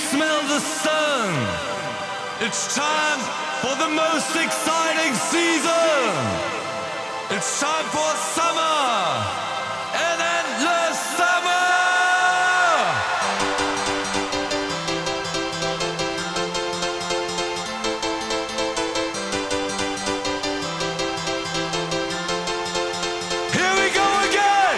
smell the sun? It's time for the most exciting season. It's time for summer, an endless summer. Here we go again.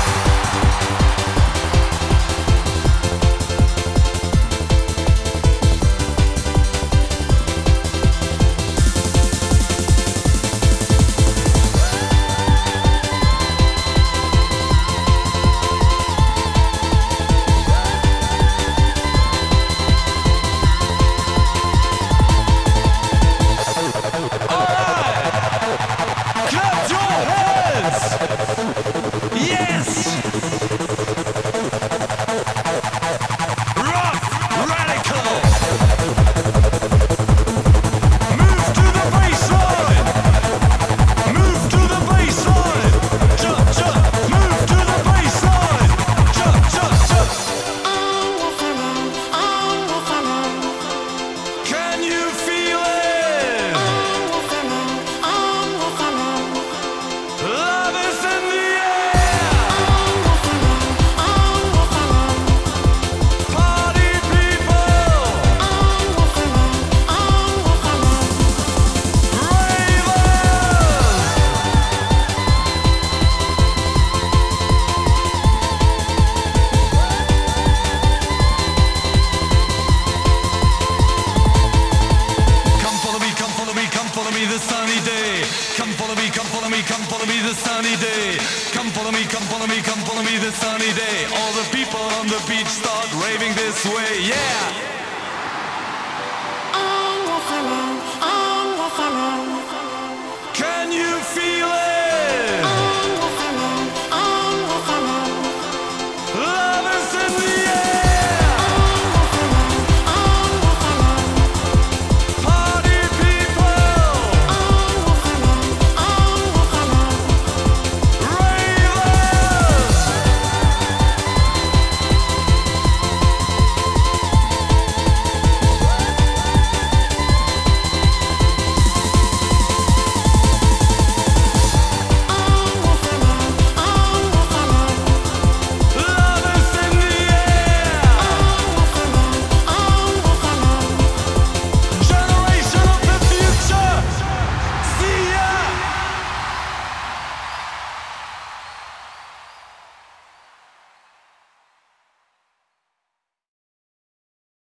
Clap your hands! Yes! Rough, radical! Move to the baseline! Move to the baseline! Jump, jump! Move to the baseline! Jump, jump, jump! Can you feel it? Love is in the air! Party people! Come follow me, come follow me, come follow me this sunny day. Come follow me, come follow me, come follow me this sunny day. Come follow me, come follow me, come follow me this sunny day. All the people on the beach start raving this way, yeah! Can you feel it?